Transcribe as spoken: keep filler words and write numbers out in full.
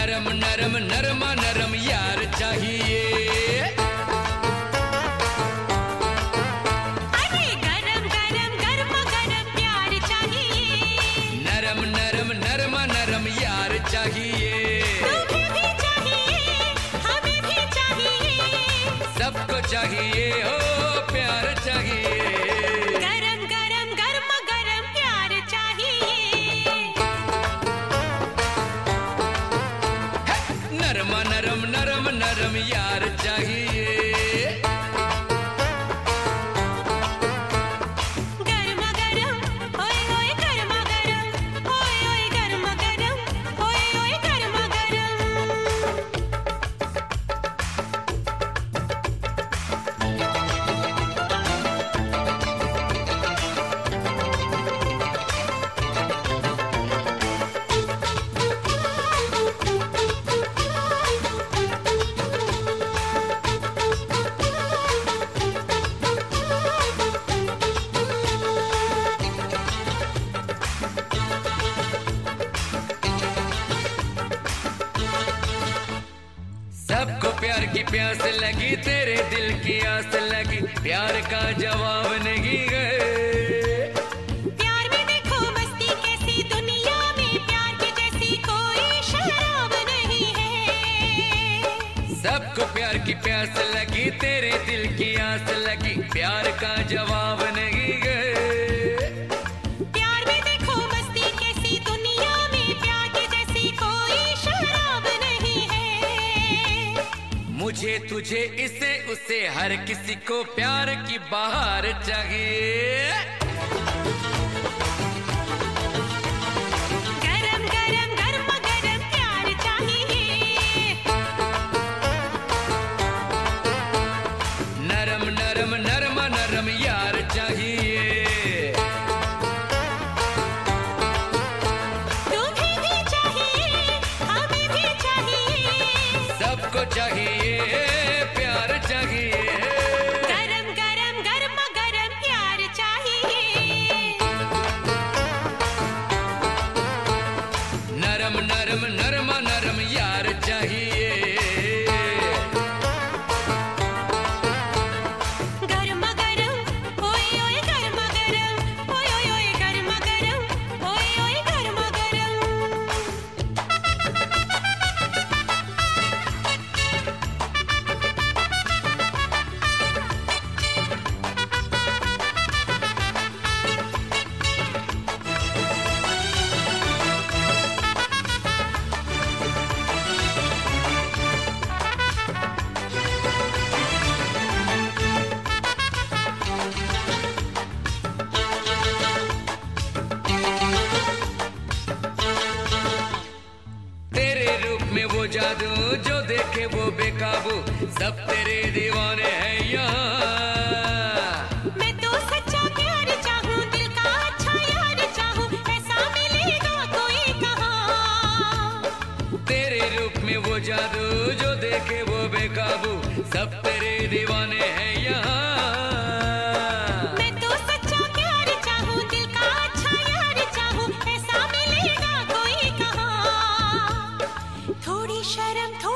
नरम नरम नरमा नरम यार चाहिए। अरे गरम गरम गर्मा गर्म प्यार चाहिए। नरम नरम नरमा नरम यार चाहिए। तुम्हें भी चाहिए, हमें भी चाहिए, सबको चाहिए हो प्यार चाहिए। गरम गरम गर्मा गर्म प्यार चाहिए। नरमा नरम नरम नरम यार चाहिए। गर्मा गर्म ओए ओए गर्मा गर्म, ओए ओए गर्मा गर्म, ओए ओए गर्मा गर्म। सबको प्यार की प्यास लगी, तेरे दिल की आस लगी, प्यार का जवाब नहीं गए। प्यार में देखो मस्ती कैसी, दुनिया में प्यार के जैसी कोई शराब नहीं है। सबको प्यार की प्यास लगी, तेरे दिल की आस लगी, प्यार का जवाब नहीं गए। प्यार में देखो मस्ती कैसी, दुनिया में प्यार के जैसी कोई शराब नहीं है। मुझे तुझे इसे उसे हर किसी को प्यार की बहार चाहिए। गरम गरम गर्मा गर्म प्यार चाहिए। नरम नरम नरमा नरम यार चाहिए। तुम्हें भी चाहिए, हमें भी चाहिए, सबको चाहिए प्यार चाहिए। गरम गरम गर्मा गर्म प्यार चाहिए। नरम नरम नरमा नरम यार चाहिए। गर्मा गर्म ओए ओए गर्मा गर्म, ओए ओए ओए गर्मा गर्म, ओए ओए गर्मा गर्म। तेरे रूप में वो जादू जो देखे वो बेकाबू, सब तेरे दीवाने हैं यहाँ। मैं तो सच्चा प्यार चाहूँ, दिल का अच्छा यार चाहूँ, ऐसा मिलेगा कोई कहाँ। तेरे रूप में वो जादू जो देखे वो बेकाबू, सब तेरे दीवाने हैं यहाँ। मैं तो सच्चा प्यार चाहूँ, दिल का अच्छा यार चाहूँ, ऐसा मिलेगा कोई कहाँ। थोड़ी शर्म थोड़ी